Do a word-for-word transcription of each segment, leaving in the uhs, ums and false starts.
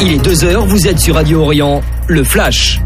Il est deux heures, vous êtes sur Radio Orient, le Flash.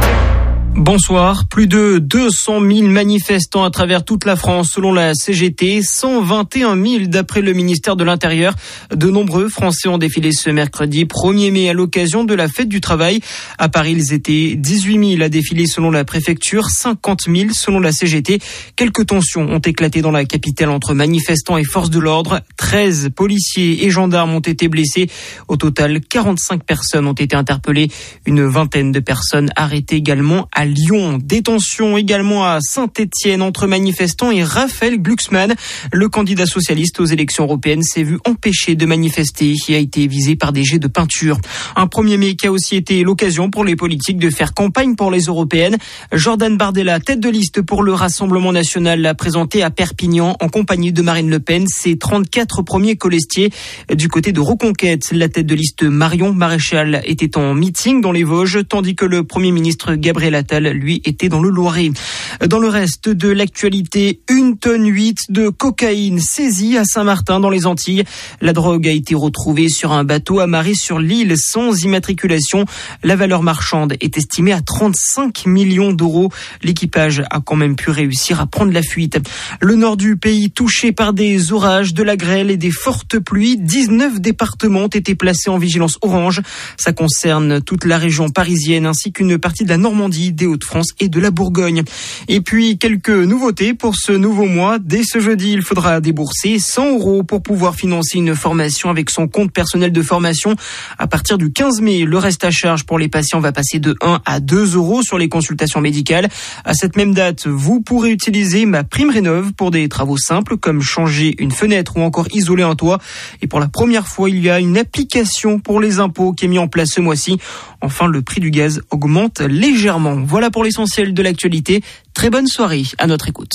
Bonsoir. Plus de deux cent mille manifestants à travers toute la France selon la C G T, cent vingt et un mille d'après le ministère de l'Intérieur. De nombreux Français ont défilé ce mercredi premier mai à l'occasion de la fête du travail. À Paris, ils étaient dix-huit mille à défiler selon la préfecture, cinquante mille selon la C G T. Quelques tensions ont éclaté dans la capitale entre manifestants et forces de l'ordre. treize policiers et gendarmes ont été blessés. Au total, quarante-cinq personnes ont été interpellées. Une vingtaine de personnes arrêtées également à Lyon. Détention également à Saint-Étienne entre manifestants et Raphaël Glucksmann. Le candidat socialiste aux élections européennes s'est vu empêché de manifester et a été visé par des jets de peinture. Un premier mai qui a aussi été l'occasion pour les politiques de faire campagne pour les européennes. Jordan Bardella, tête de liste pour le Rassemblement national, l'a présenté à Perpignan en compagnie de Marine Le Pen, ses trente-quatre premiers colistiers. Du côté de Reconquête, la tête de liste Marion Maréchal était en meeting dans les Vosges, tandis que le Premier ministre Gabriel Attal, lui, était dans le Loiret. Dans le reste de l'actualité, une tonne huit de cocaïne saisie à Saint-Martin dans les Antilles. La drogue a été retrouvée sur un bateau amarré sur l'île sans immatriculation. La valeur marchande est estimée à trente-cinq millions d'euros. L'équipage a quand même pu réussir à prendre la fuite. Le nord du pays touché par des orages, de la grêle et des fortes pluies. dix-neuf départements ont été placés en vigilance orange. Ça concerne toute la région parisienne ainsi qu'une partie de la Normandie, des Hauts-de-France et de la Bourgogne. Et puis, quelques nouveautés pour ce nouveau mois. Dès ce jeudi, il faudra débourser cent euros pour pouvoir financer une formation avec son compte personnel de formation. À partir du quinze mai, le reste à charge pour les patients va passer de un à deux euros sur les consultations médicales. À cette même date, vous pourrez utiliser ma prime rénov pour des travaux simples comme changer une fenêtre ou encore isoler un toit. Et pour la première fois, il y a une application pour les impôts qui est mise en place ce mois-ci. Enfin, le prix du gaz augmente légèrement. Voilà pour l'essentiel de l'actualité. Très bonne soirée à notre écoute.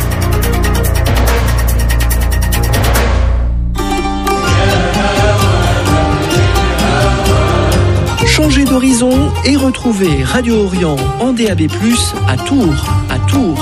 Changez d'horizon et retrouvez Radio Orient en D A B plus, à Tours. À Tours.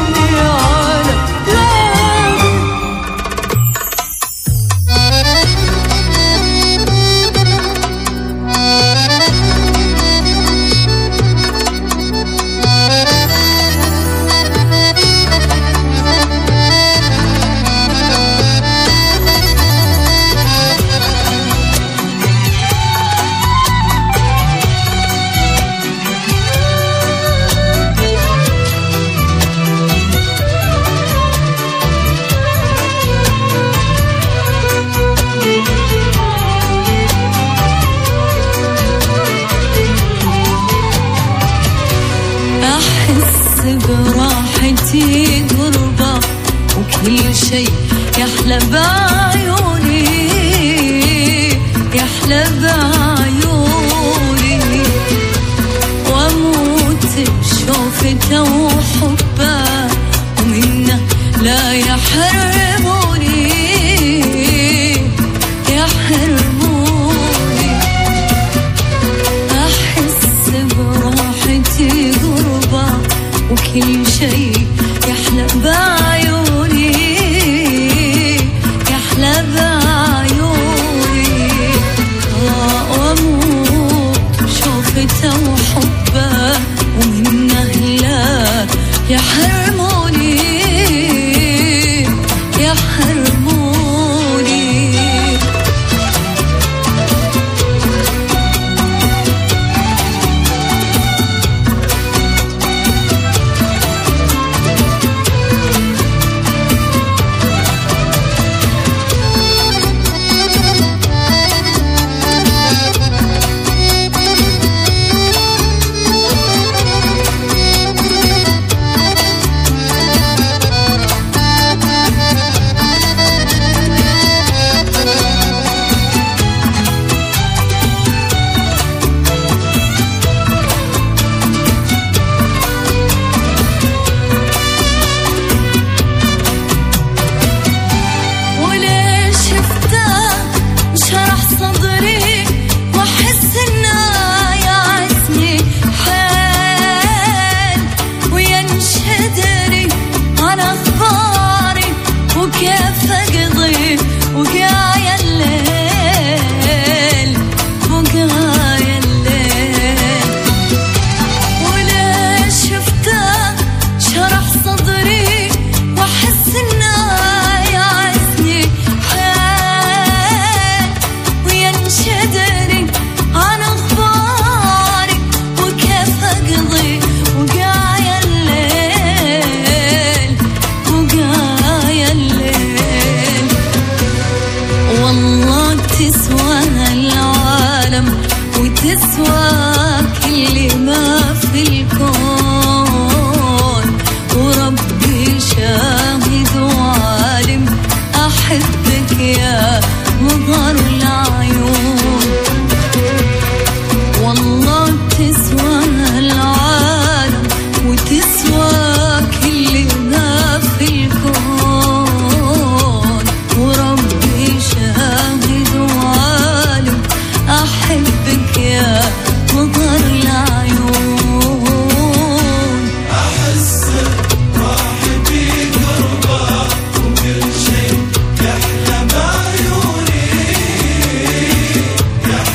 براحتي قربة وكل شيء يحلى بعيوني يحلى بعيوني واموت بشوفته وحبه ومنه لا يحرموني يحرموني أحس براحتي قربة وكل شيء يحلى بعيوني يحلى بعيوني آه تسواها العالم وتسوى كل ما في الكون وربي شاهد وعالم أحبك يا مظهر العيون والله تسواها العالم وتسوى كل ما في الكون وربي شاهد وعالم أحبك يا مظهر العيون أحس روحي بقربة وكل شيء يحلى بعيوني يحلى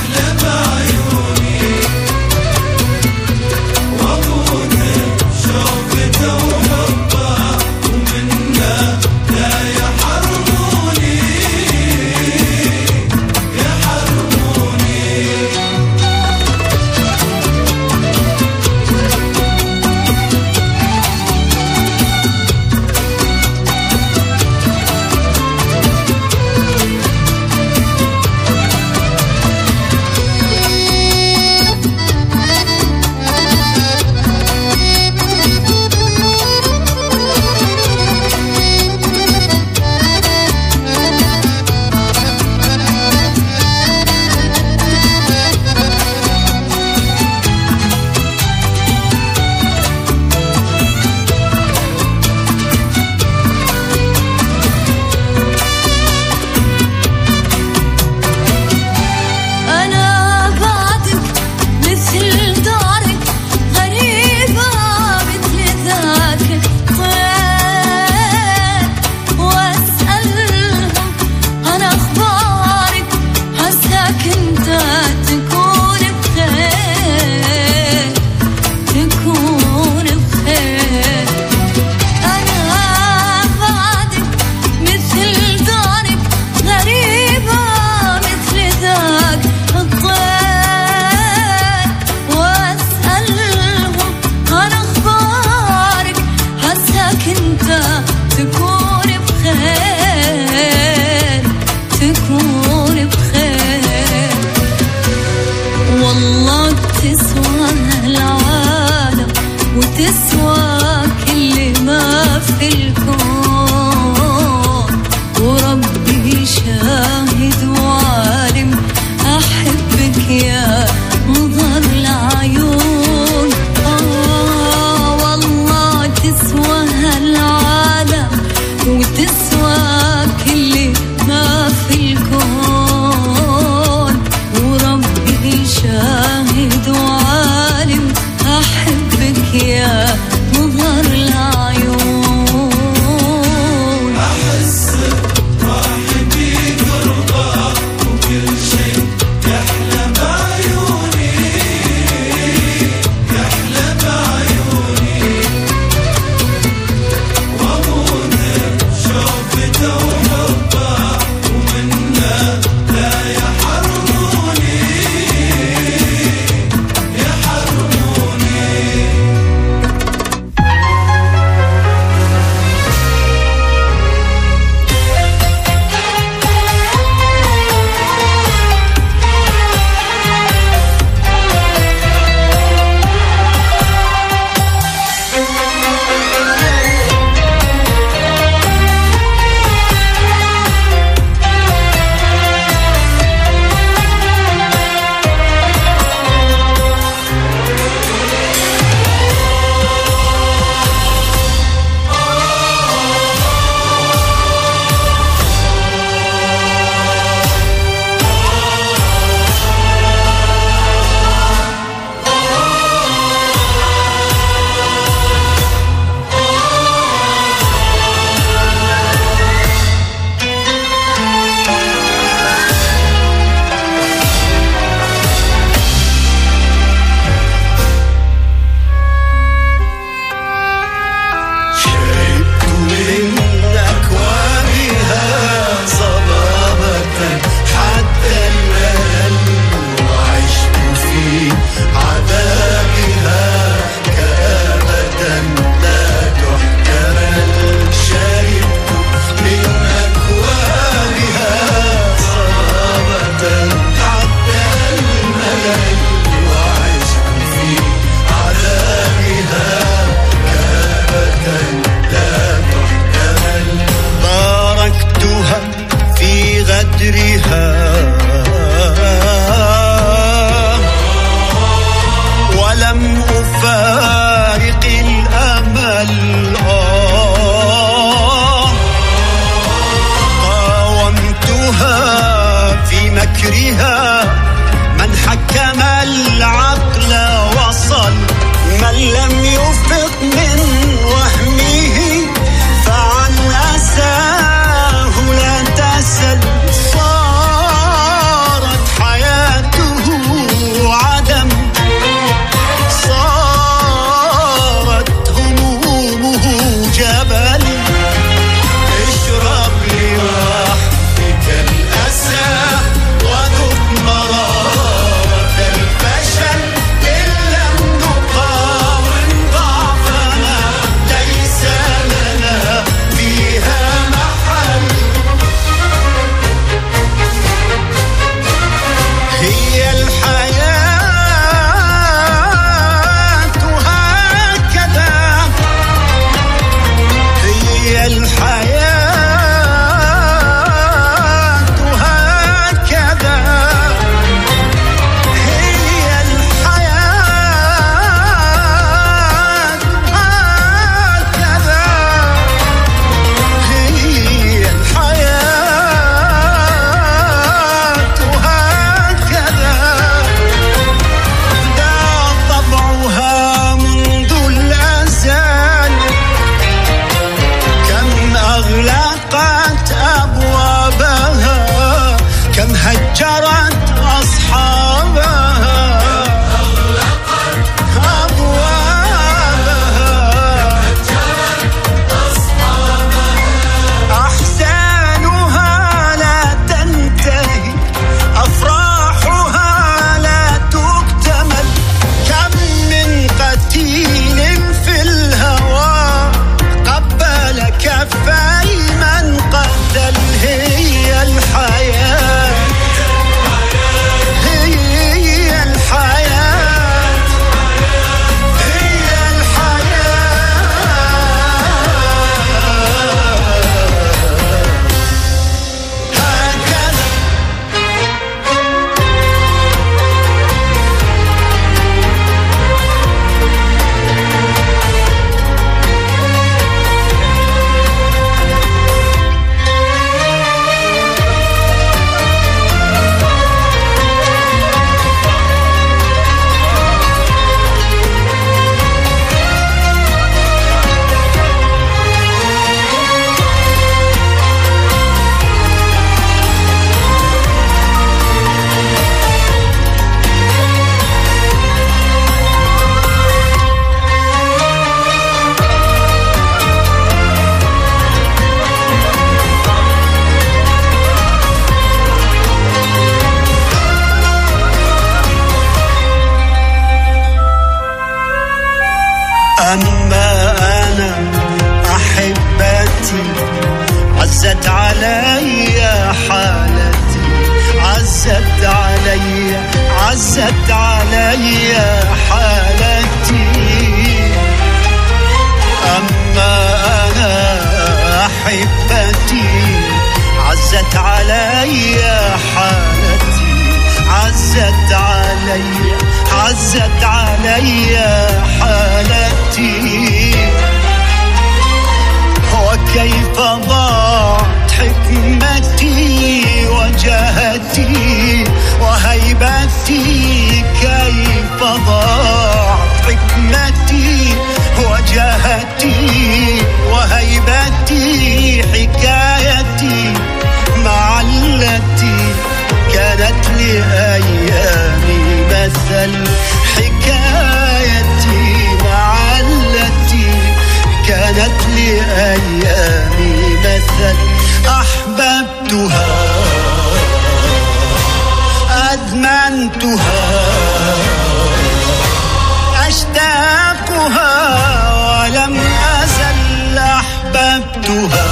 قدرها ولم أفارق الأمل آه قاومتها في مكرها من حكم العقل وصل من لم يفق من وهمه فعن أساه لا تسل صارت حياته عدم صارت همومه جبل اشرب لوحدك الأسى وذق مرارة الفشل إن لم نقاوم ضعفنا ليس لنا فيها محل هي الحياة هكذا هي الحياة هكذا هي الحياة هكذا هي الحياة هكذا دا طبعها منذ الأزل كم أغلقت أبوابها كم هجرت أصحابها أبوابها أحزانها لا تنتهي أفراحها لا تكتمل كم من قتيل في الهوى قبل كفي من قتل هي الحياة هي الحياة هي الحياة هكذا أما أنا أحبتي عزت علي حالتي عزت علي عزت علي حالتي أما أنا أحبتي عزت علي حالتي عزت علي عزت علي حالتي وكيف ضاعت حكمتي وجهتي وهيبتي كيف ضاعت حكمتي وجهتي وهيبتي حكايتي مع التي كانت لأيامي مثل حكايتي مع التي كانت لأيامي مثل أحببتها أدمنتها أشتاقها ولم أزل أحببتها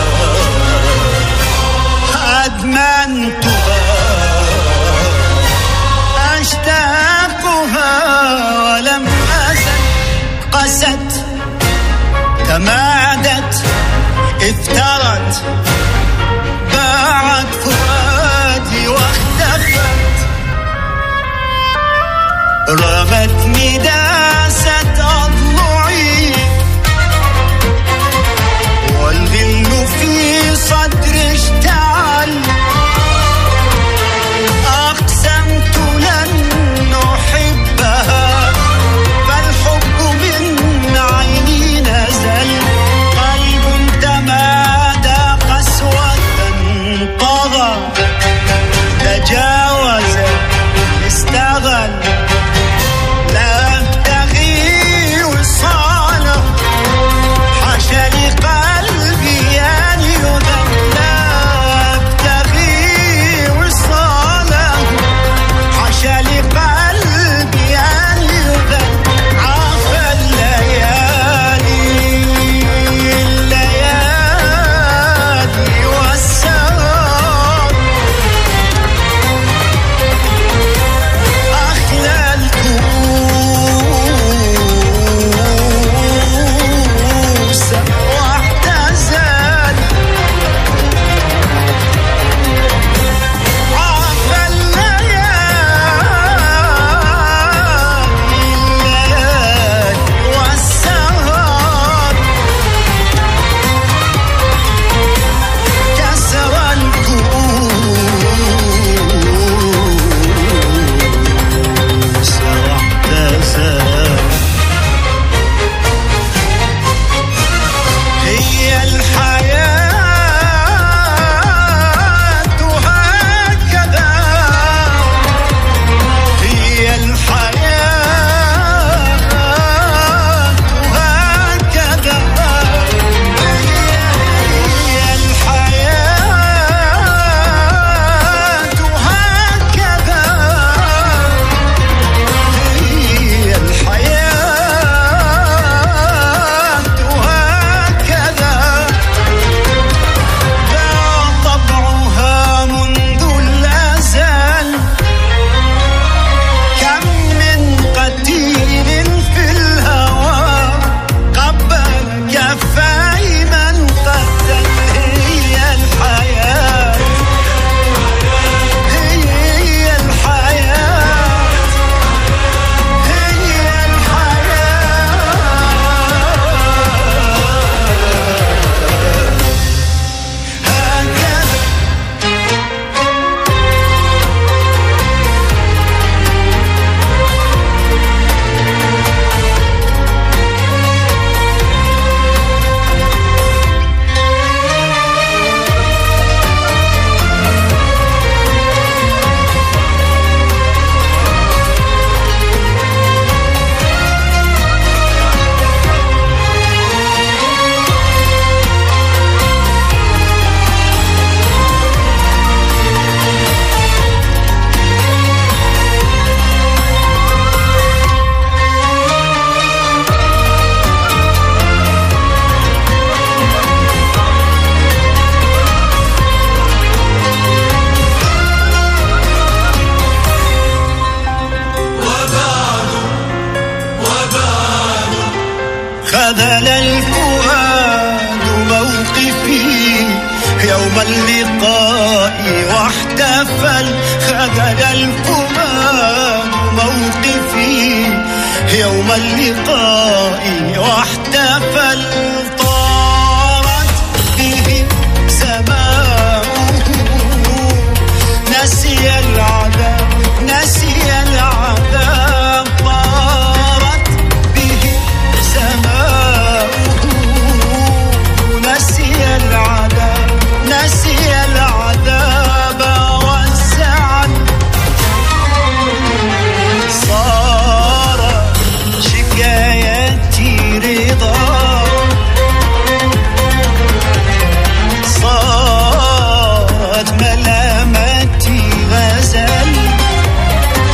أدمنتها أشتاقها ولم أزل قست تمادت افترت باعت فؤاد رمتني داست أضلعي والغل في صدري اشتعل أقسمت لن نحبها فالحب من عيني نزل قلب تمادى قسوة طغى تجاوز استغل لا أبتغي وصاله حاشا لقلبي أن يذل لا أبتغي وصاله حاشا لقلبي أن يذل عفى الليالي الليالي والسهر أخلى الكوس واعتزل عفى الليالي الليالي والسهر كسر الكوس واعتزل هي الحياة هكذا هي الحياة هكذا هي الحياة هكذا هي الحياة هكذا لا طبعها منذ الأزل كم من قتيل في الهوى قبل كفاي من قتل هي الحياة هي الحياة هي الحياة هكذا خذل الفؤاد موقفي يوم اللقاء واحتفل خذل الفؤاد موقفي يوم اللقاء واحتفل طارت به سماؤه نسي العذاب نسي العذاب طارت به سماؤه نسي العذاب نسي العذاب والزعل صار شكايتي رضا صارت ملامتي غزل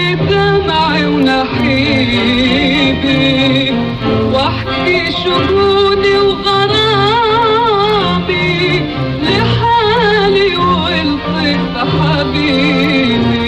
دمعي ونحيبي واحكي شجوني وغرامي لحالي والطف حبيبي.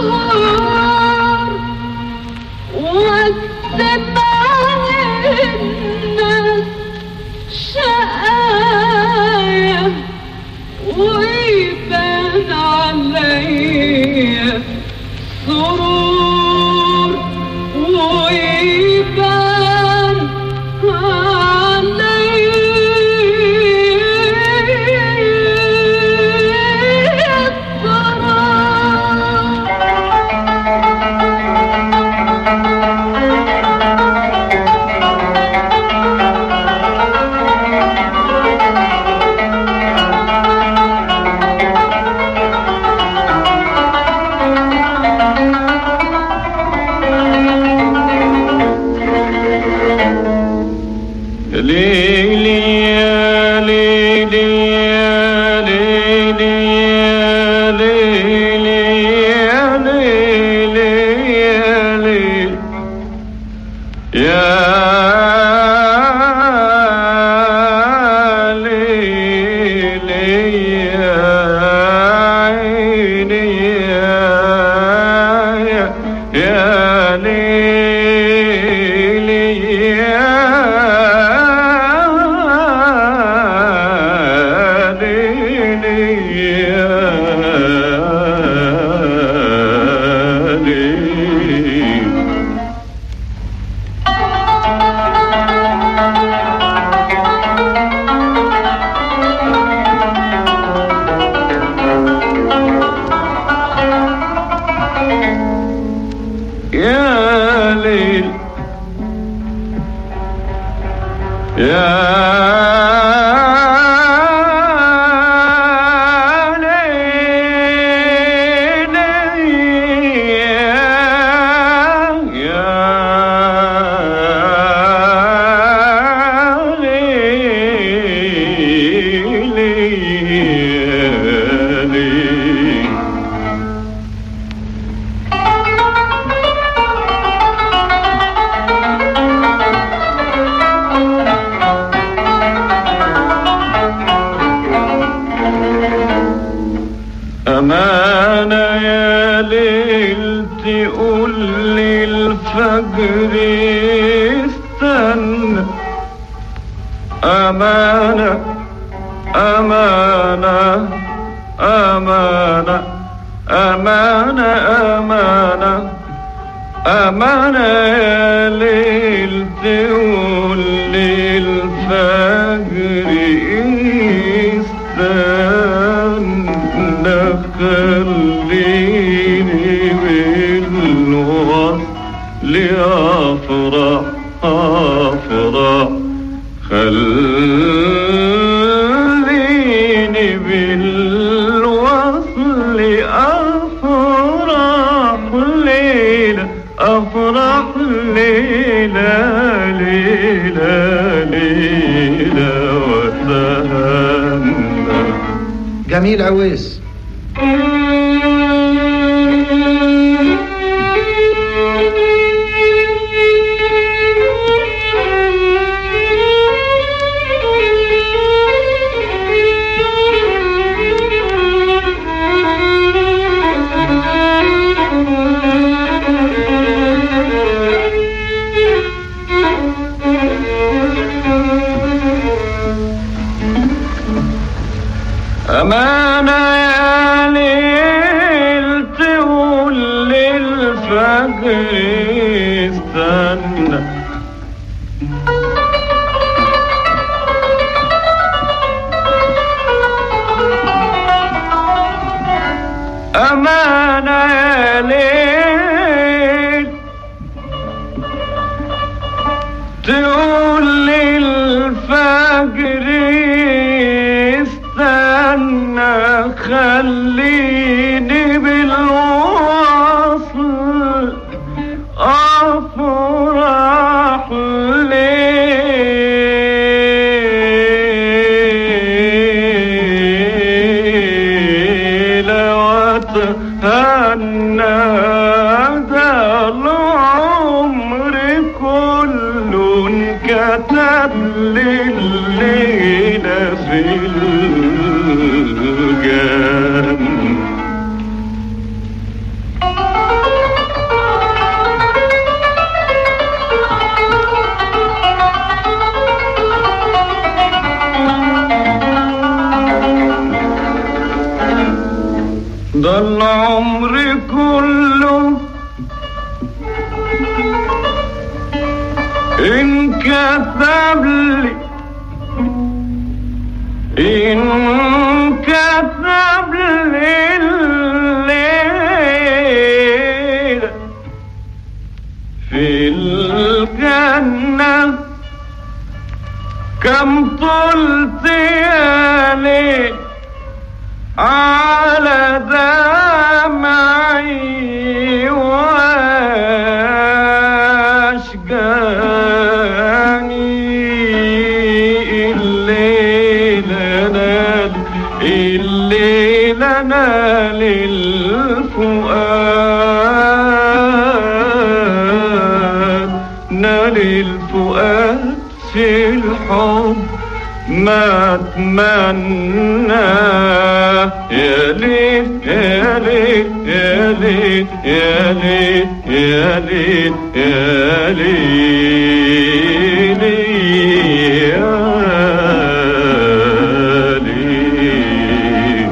والسماء ليلي يا ليلي يا ليلي يا ليلي يا ليلي يا أمانة يا ليل تقول لي الفجر استنى أمانة أمانة أمانة أمانة أمانة أمانة يا ليل تقول لي الفجر استنى خليني بالوصل أفرح أفرح خليني بالوصل أفرح ليلة أفرح ليلة ليلة ليلة وتهنى. جميل عويس. أمانة يا ليل تقول للفجر استنى أمانة يا ليل تقول للفجر استنى خليني بالوصل أفرح ليلة وتهنى ده العمر كله انكتب لليلة في الجنة. ده العمر كله انكتب لي انكتب لي الليلة في الجنة كم طلت يا ليل على دمعي واشجاني الحب ما اتمنى يا ليل يا ليل يا ليل يا ليل يا ليل يا ليل يا ليل.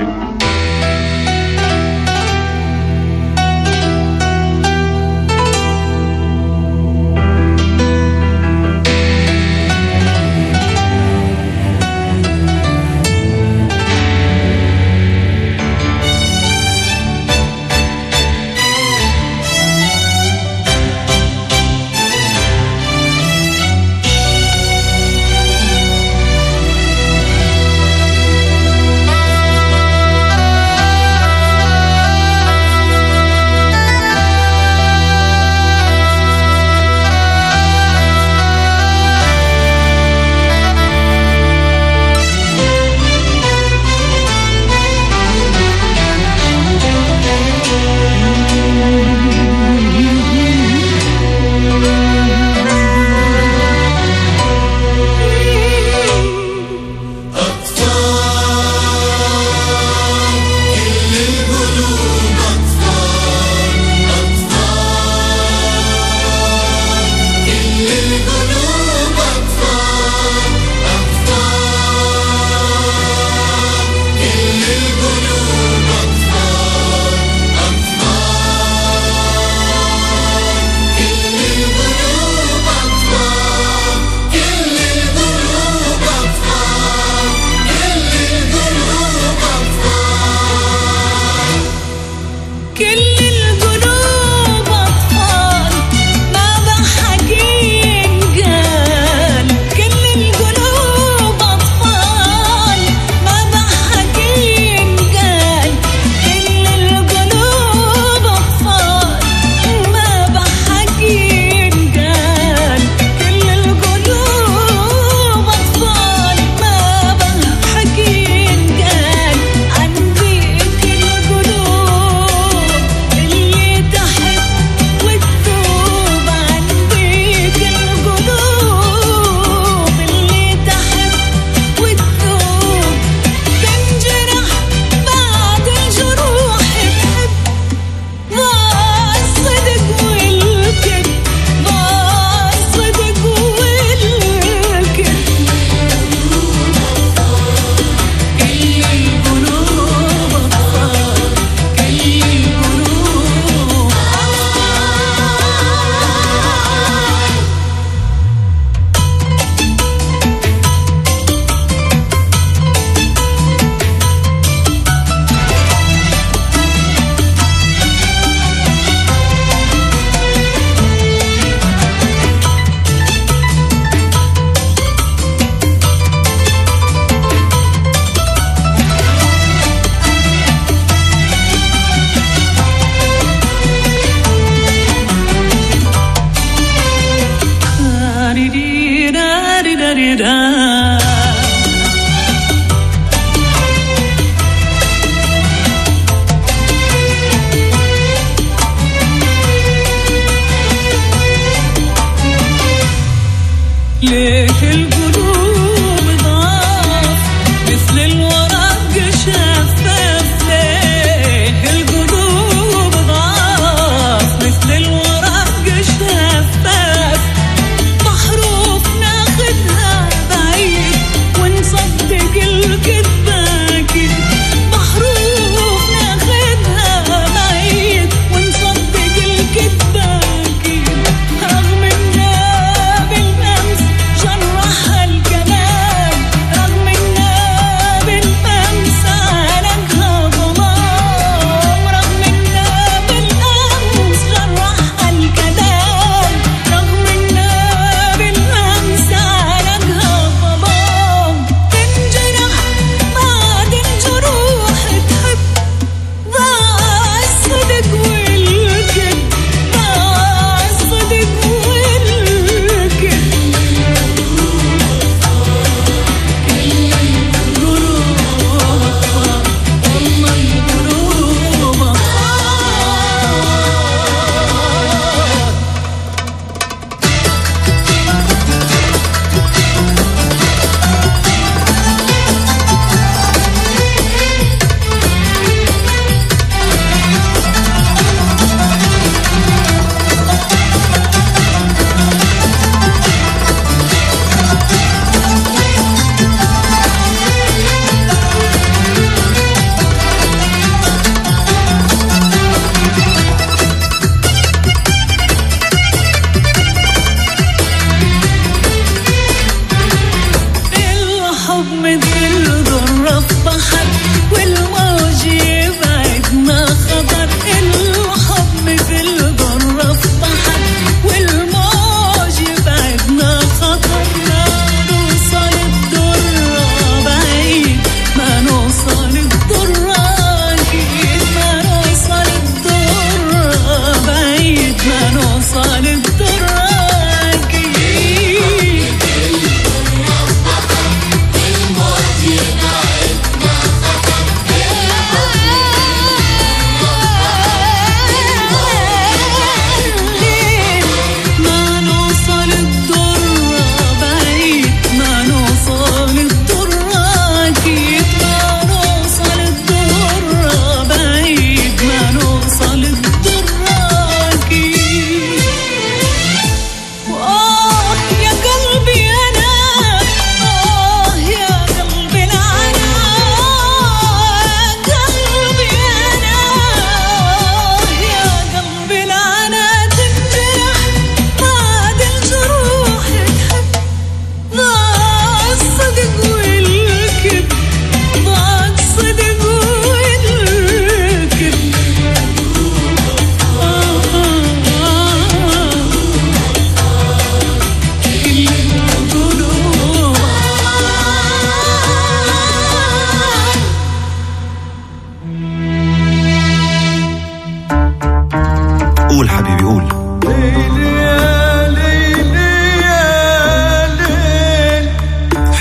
رغم الناب الأمس جرح الجمال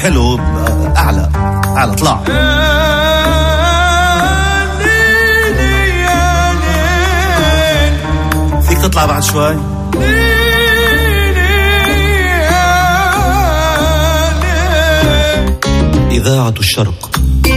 حلو اعلى اعلى طلع. فيك تطلع بعد شوي. إذاعة الشرق.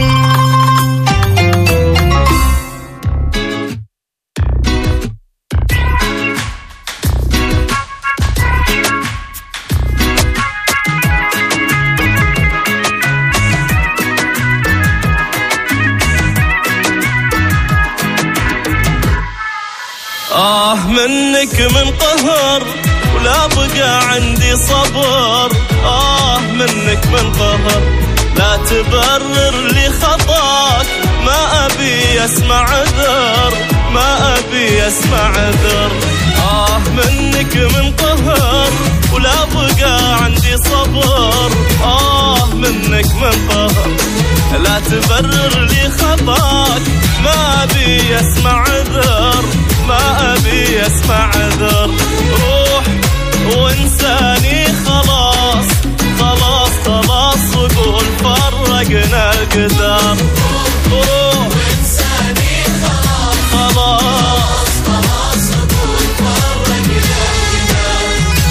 آه منك من قهر ولا بقى عندي صبر. آه منك من قهر لا تبرر لي خطاك. ما أبي أسمع عذر ما أبي أسمع عذر. آه منك من قهر ولا بقى عندي صبر. آه منك من قهر لا تبرر لي خطاك. ما أبي أسمع عذر ما أبي أسمع عذر. روح وانساني خلاص خلاص خلاص وقول فرقنا القدر. روح وانساني خلاص خلاص خلاص وقول فرقنا القدر.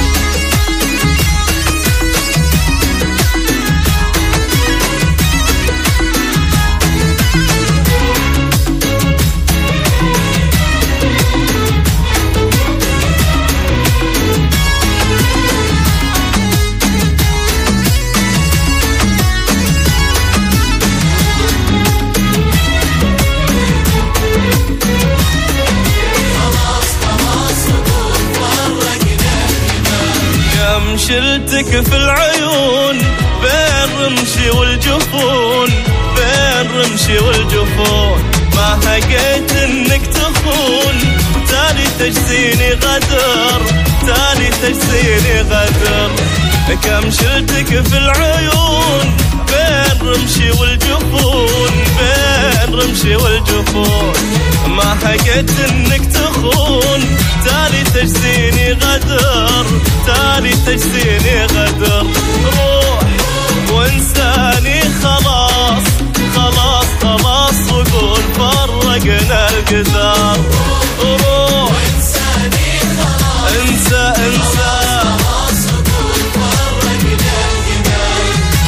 شلتك في العيون بين رمشي والجفون بين رمشي والجفون. ما هقيت انك تخون تالي تجزيني غدر تالي تجزيني غدر. كم شلتك في العيون بين رمشي والجفون بين رمشي والجفون. ما هقيت انك تخون تالي تجزيني غدر تالي تجزيني غدر. روح وانساني خلاص خلاص خلاص وقول فرقنا القدر. روح وانساني خلاص انسى انسى خلاص وقول فرقنا القدر.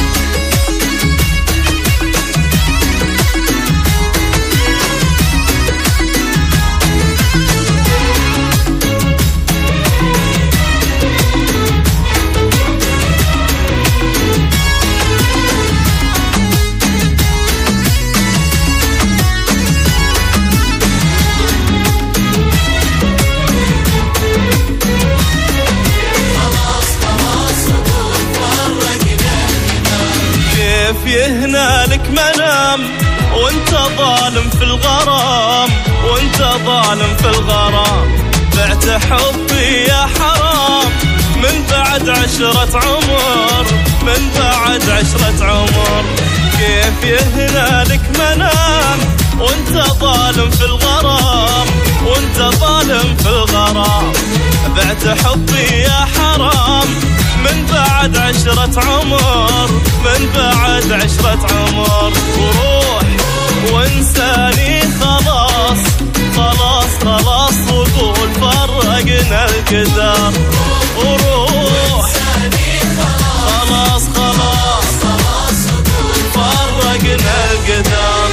يهنا لك منام وانت ظالم في الغرام وانت ظالم في الغرام. بعت حبي يا حرام من بعد عشرة عمر من بعد عشرة عمر. كيف يهنا لك منام وانت ظالم في الغرام وانت ظالم في الغرام. بعت حبي يا حرام من بعد عشرة عمر من بعد عشرة عمر. وروح وانساني خلاص خلاص خلاص وقول فرقنا القدر. وروح خلاص خلاص خلاص وقول فرقنا القدر.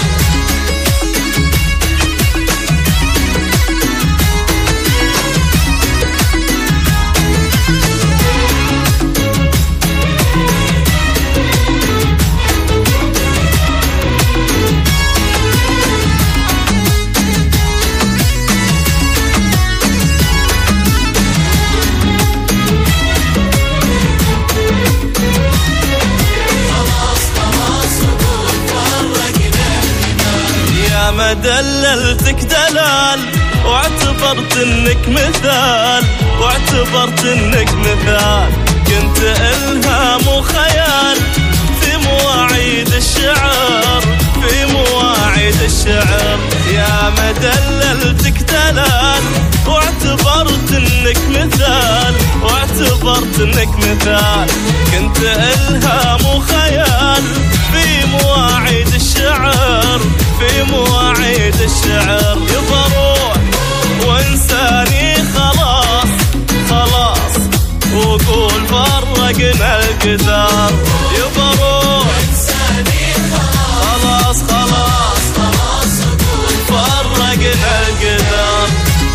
ما دللتك دلال واعتبرت انك مثال واعتبرت انك مثال. كنت الهام وخيال في مواعيد الشعر في مواعيد الشعر. يا ما دللتك دلال واعتبرت انك مثال واعتبرت انك مثال. كنت الهام وخيال الشعر يبا روح وانساني خلاص خلاص وقول فرقنا القدر يبا روح وانساني خلاص خلاص خلاص وقول فرقنا القدر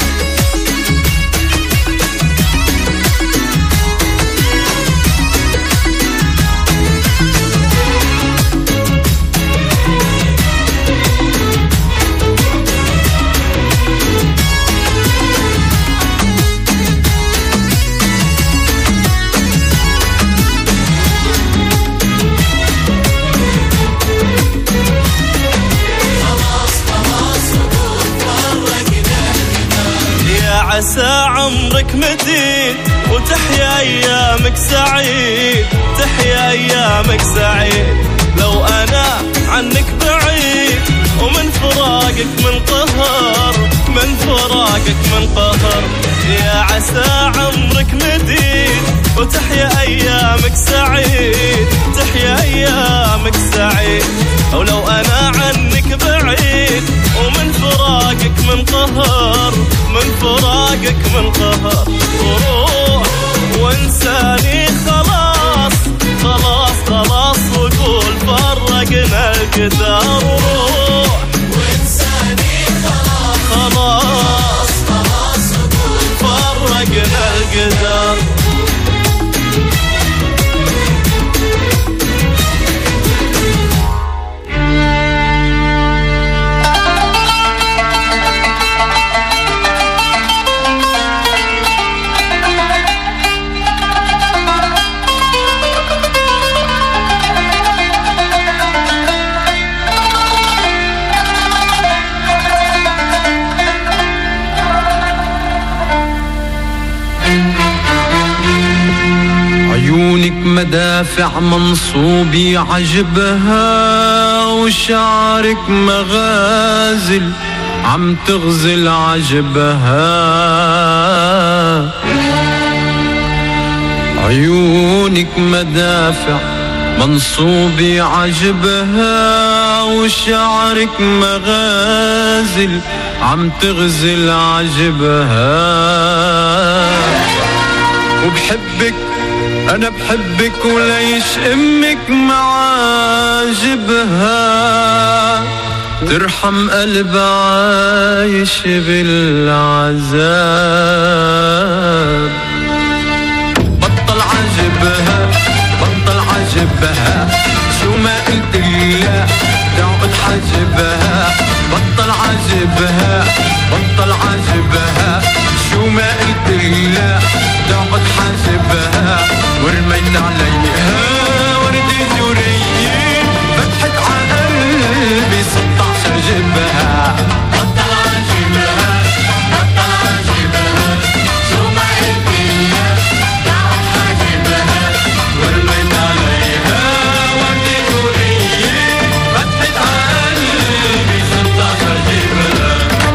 عسى عمرك مديد وتحيا أيامك سعيد تحيا أيامك سعيد لو أنا عنك بعيد ومن فراقك من قهر من فراقك من قهر يا عسى عمرك مديد وتحيا أيامك سعيد تحيا أيامك سعيد ولو أنا عنك بعيد ومن فراقك من قهر من فراقك من قهر وروح وانساني خلاص خلاص خلاص وقول فرقنا القدر وروح وانساني خلاص خلاص خلاص وقول فرقنا القدر عيونك مدافع منصوبي عجبها وشعرك مغازل عم تغزل عجبها عيونك مدافع منصوبي عجبها وشعرك مغازل عم تغزل عجبها وبحبك أنا بحبك وليش أمك معاجبها ترحم قلب عايش بالعذاب بطل عجبها بطل عجبها شو ما قلت لها تعقد حجبها بطل عجبها بطل عجبها شو ما قلت لها تعقد حجبها ورميت عليها وردي جورية فتحت على قلبي ستاشر جبها بطل عجبها بطل عجبها شو ما قلت لها تعقد حجبها ورميت عليها وردي جورية فتحت على قلبي ستاشر جبها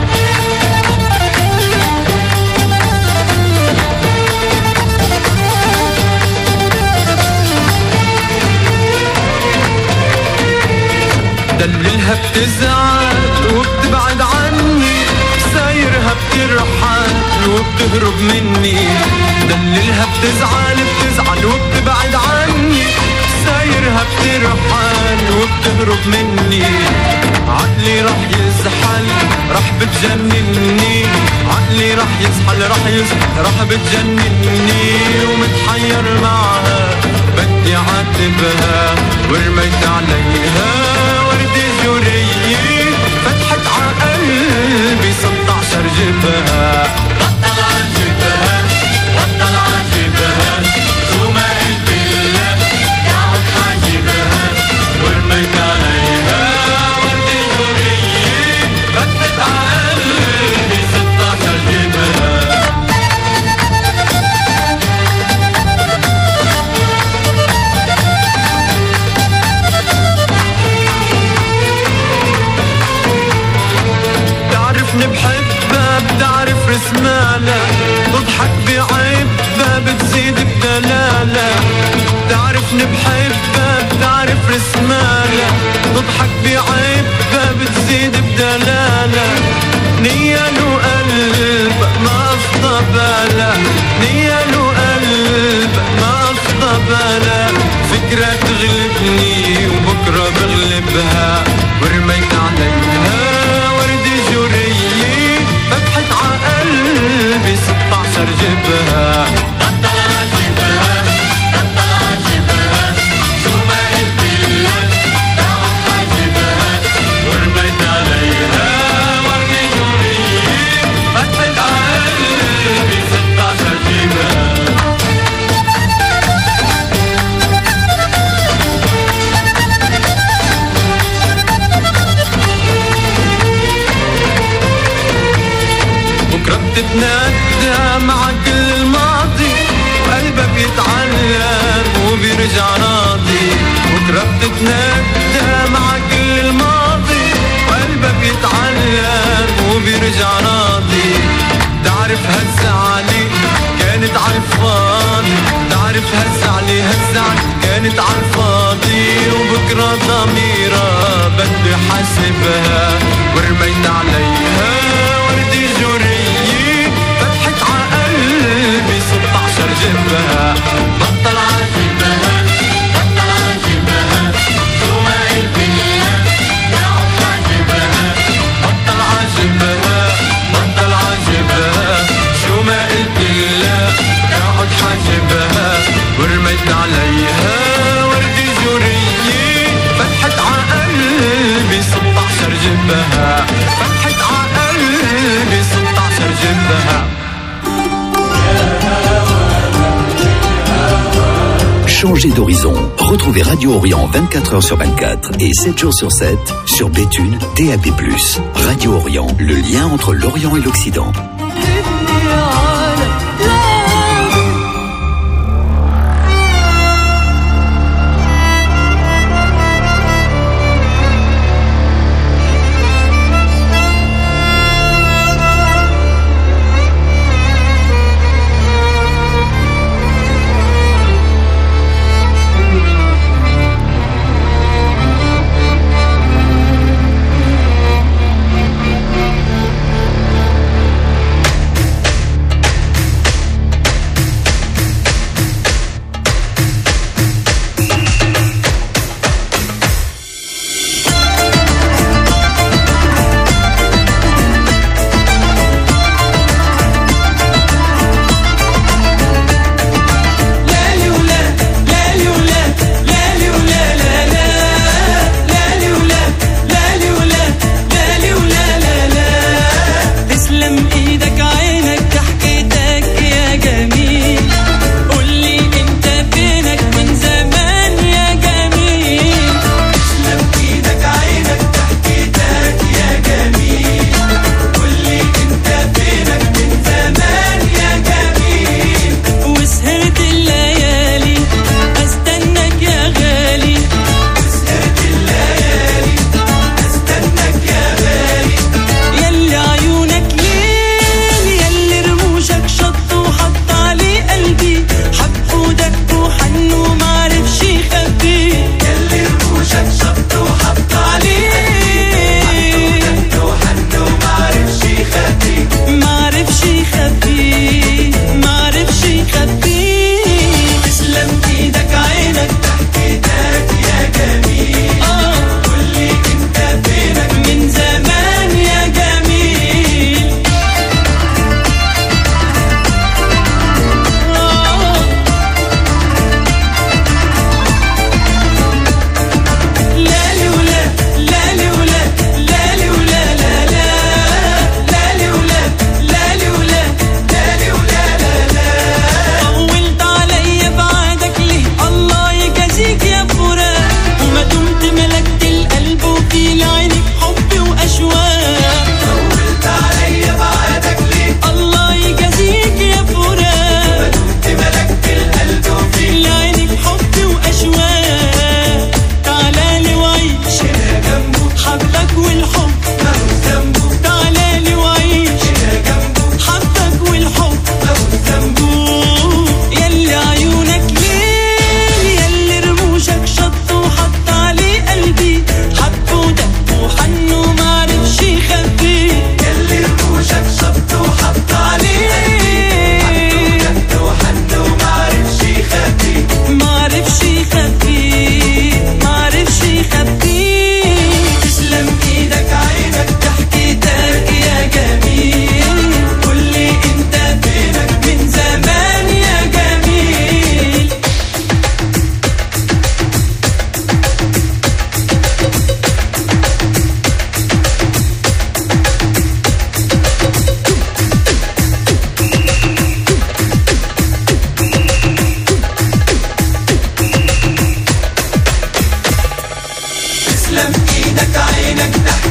دللها بتزعل وبتبعد عني سايرها بترحل وبتهرب مني دللها بتزعل بتزعل وبتبعد عني سايرها بترحل وبتهرب مني عقلي رح يزحل رح بتجنني عقلي رح يزحل رح يزحل رح بتجنني ومتحير معها بدي عاتبها ورميت عليها وردي جورية فتحت على قلبي ستاشر جبها بطل عجبها بطل عجبها شو ما قلت لها تعقد حاجبها ورميت عليها وردي جورية فتحت على قلبي ستاشر جبها بحبها بتعرف رسمها بتشوفني بحبها بتعرف رسمالها، تضحك بعيبها بتزيد بدلالها، نيال وقلب ما أفضى بالا، نيال وقلب ما أفضى بالا، فكرة تغلبني وبكرة بغلبها، ورميت عليها وردي جورية فتحت ع قلبي ستاشر جبهة. بتتندى مع كل الماضي وقلبها بيتعلم وبيرجع راضي، بكرة بتتندى مع كل الماضي وقلبها بيتعلم وبيرجع راضي، تعرف هالزعلي كانت عالفاضي، تعرف هالزعلي هالزعلي كانت عالفاضي، وبكرة ضميرها بدي حاسبها، ورميت عليها وردي جورية فتحت ع قلبي ستاشر جبهة. بطل عجبها بطل عجبها شو ما قلبيها يعود حاجبها، بطل عجبها بطل عجبها شو ما قلبيها يعود حاجبها، ورميت عليها وردي جورية فتحت ع قلبي ستاشر جبهة، فتحت ع قلبي ستاشر جبهة. Changez d'horizon. Retrouvez Radio Orient vingt-quatre heures sur vingt-quatre et sept jours sur sept sur Béthune D A B plus. Radio Orient, le lien entre l'Orient et l'Occident.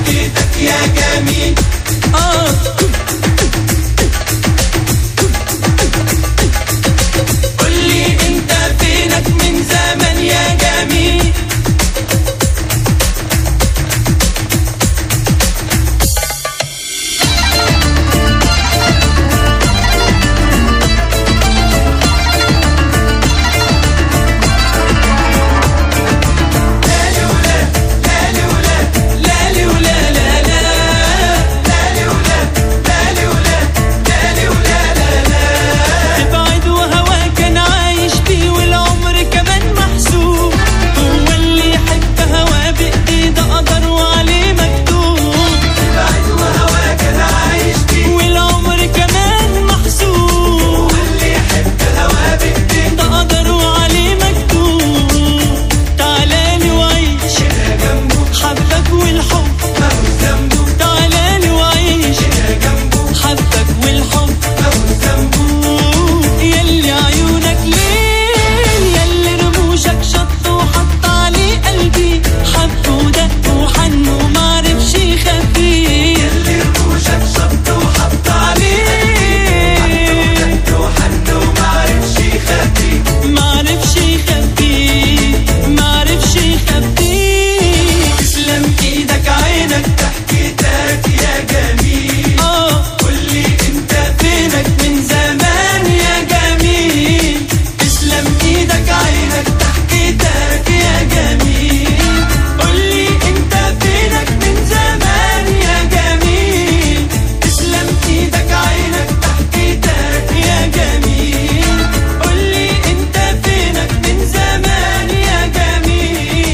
ناديتك يا جميل. آه